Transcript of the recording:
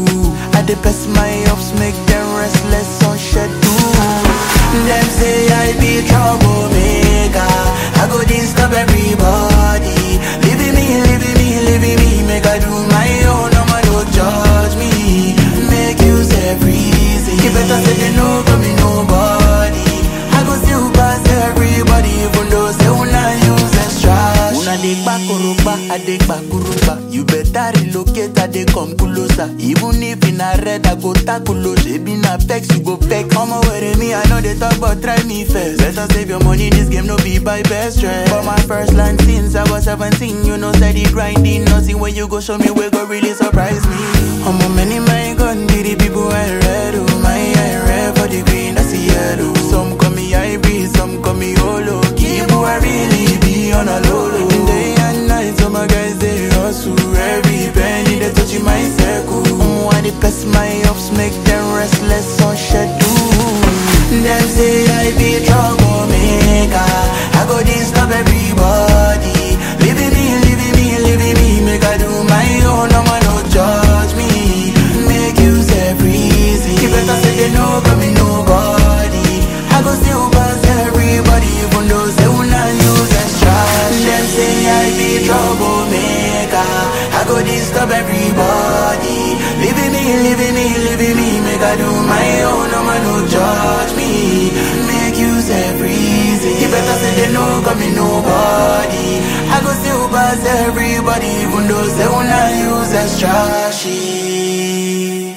I dey press my ups, make them restless on schedule. Them say I be troublemaker, I go disturb everybody. Leaving me, make I do my own, no man don't judge me. Make use every reason. You better say they know got me nobody. I go still pass everybody, even though say una use extra. Una dey bakuruba, I dey bakuruba. You better relocate, I dey come closer. Even if in a red, I go tackle. Baby na vex, you go vex. Come with me, I know they talk, but try me first. Better save your money, this game no be by best friend. But my first line since I was 17, you know steady grinding. Nothing when you go show me, we go really surprise me. I'm a many my gun, the people I read, oh my I red for the green, that's the yellow. Some call me hybrid, some call me holo. Keep who I really be on a low low. Day and night, so my guys they hustle. Every penny they touching my circle. Why they press my ups, make them restless on schedule. Them say I be troublemaker, I go disturb everybody. Leaving me, make I do my own, no man don't judge me. Make use every reason. You better say they know got me nobody. I go still pass everybody, even though say una use extra. Them say I be troublemaker, I go disturb everybody. Leaving me, make I do my own, no man don't judge me. Make use every reason. You better say they know got me nobody. I go still pass everybody, even though say una use extra shit.